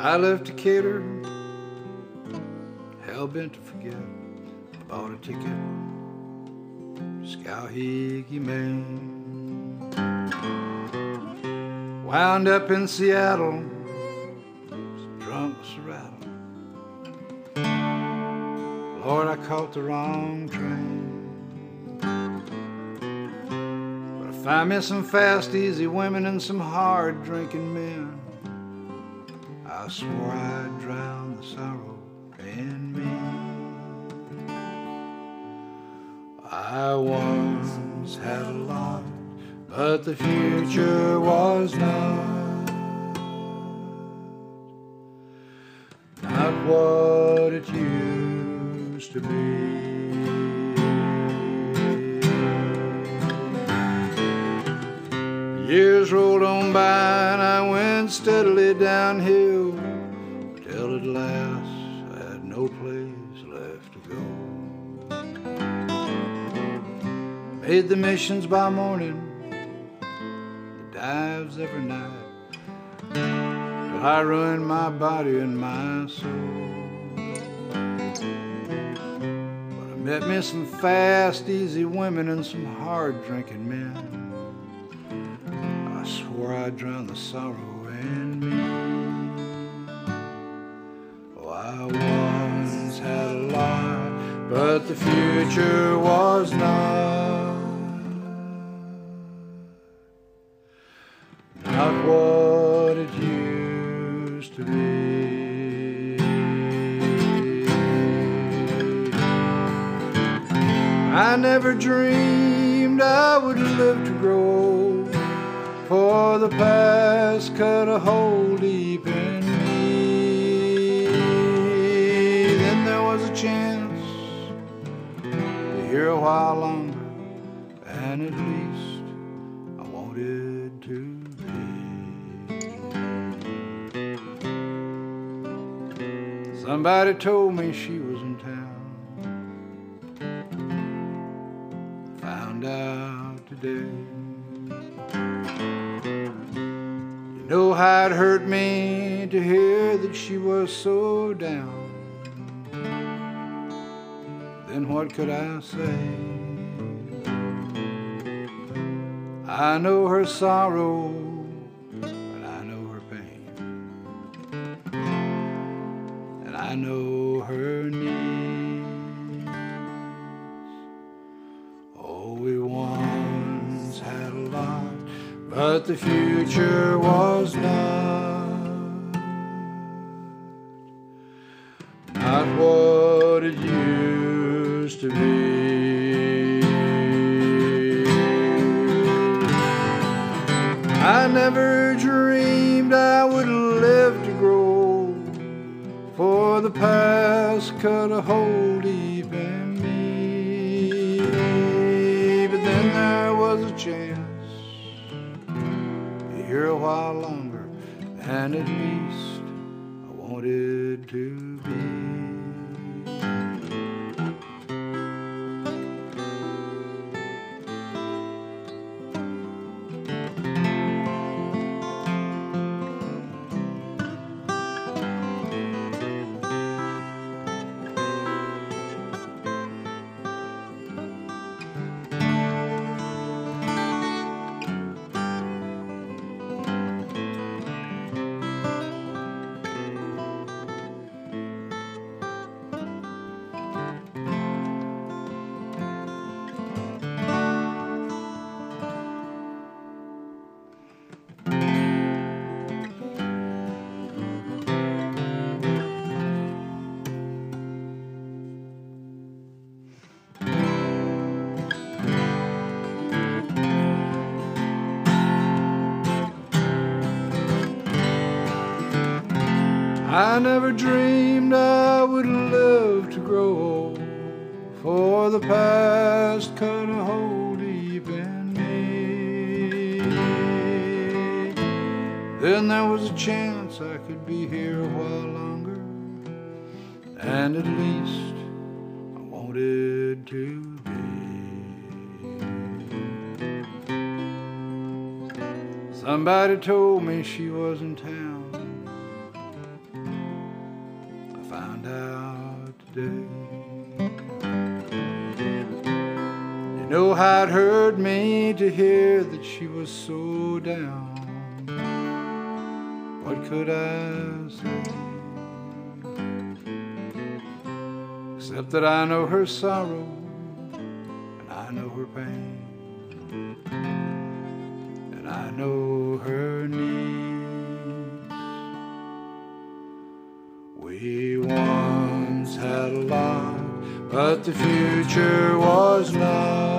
I left Decatur, hell-bent to forget. I bought a ticket to Skowhegan, Maine. Wound up in Seattle, drunk as a rattle. Lord, I caught the wrong train. But I found me some fast, easy women and some hard-drinking men. I swore I'd drown the sorrow in me. I once had a lot, but the future was not what it used to be. Years rolled on by and I went steadily downhill till at last I had no place left to go. Made the missions by morning, the dives every night, till I ruined my body and my soul. But I met me some fast, easy women and some hard-drinking men. I swore I'd drown the sorrow in me. Oh, I once had a lot, but the future was not what it used to be. I never dreamed I would live to grow old, for the past cut a hole deep in me. Then there was a chance to hear a while longer, and at least I wanted to be. Somebody told me she was in town. Found out today. You know how it hurt me to hear that she was so down. Then what could I say? I know her sorrow, but I know her pain, and I know her needs. Oh, we once had a lot, but the future was not what it used to be. I never dreamed I would live to grow old, for the past cut a hole deep in me. But then there was a chance to hear a while longer, and at least I wanted to be. I never dreamed I would live to grow old, for the past cut a hole deep in me. Then there was a chance I could be here a while longer, and at least I wanted to be. Somebody told me she was in town. found out today. You know how it hurt me to hear that she was so down. What could I say? Except that I know her sorrow and I know her pain and I know her needs. We once had a lot, but the future was not.